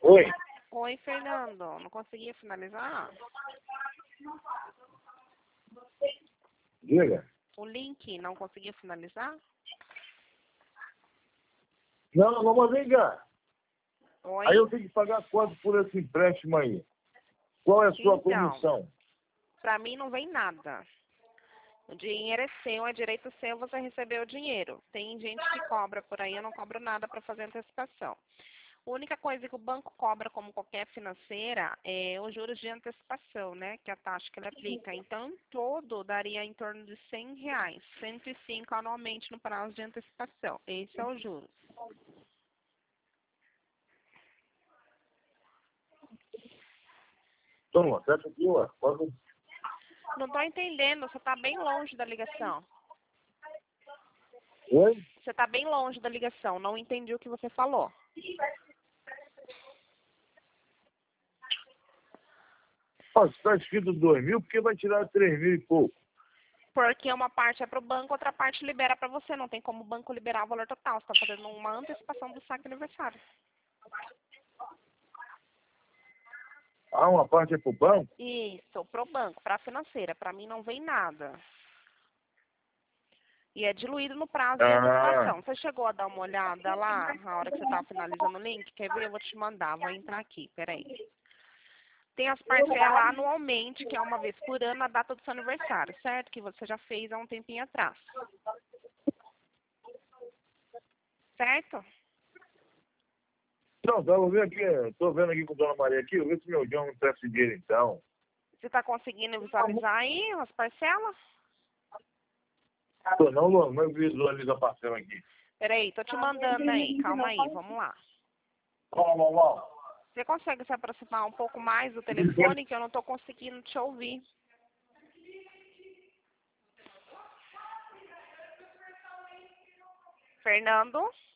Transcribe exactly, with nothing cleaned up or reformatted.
Oi. Oi, Fernando. Não conseguia finalizar? Diga. O link não conseguia finalizar? Não, vamos ligar. Oi? Aí eu tenho que pagar quanto por esse empréstimo aí? Qual é a sua Então, comissão? Pra mim não vem nada. O dinheiro é seu, é direito seu, você recebeu o dinheiro. Tem gente que cobra por aí, eu não cobro nada para fazer antecipação. A única coisa que o banco cobra, como qualquer financeira, é os juros de antecipação, né? Que é a taxa que ele aplica. Então, em todo, daria em torno de cem reais, cento e cinco anualmente no prazo de antecipação. Esse é o juros. Toma, fecha aqui, ó. Pode... Não estou entendendo, você está bem longe da ligação. Oi? Você está bem longe da ligação, não entendi o que você falou. Ó, se está escrito dois mil, por que vai tirar três mil e pouco? Porque uma parte é para o banco, outra parte libera para você. Não tem como o banco liberar o valor total. Você está fazendo uma antecipação do saque aniversário. Ah, uma parte é pro banco? Isso, para o banco, para a financeira. Para mim não vem nada. E é diluído no prazo de Ah, antecipação. Você chegou a dar uma olhada lá, na hora que você estava finalizando o link? Quer ver? Eu vou te mandar. Vou entrar aqui, peraí. Tem as parcelas anualmente, que é uma vez por ano, a data do seu aniversário, certo? Que você já fez há um tempinho atrás. Certo? não, tá, vou ver aqui. Estou vendo aqui com a Dona Maria aqui. Eu vou ver se meu João não presta dinheiro, então. Você está conseguindo visualizar aí as parcelas? Tô não, Luan, mas eu visualizo a parcela aqui. Peraí, tô te mandando aí. Calma aí, vamos lá. Ó, ó, ó. Você consegue se aproximar um pouco mais do telefone que eu não tô conseguindo te ouvir? Fernando?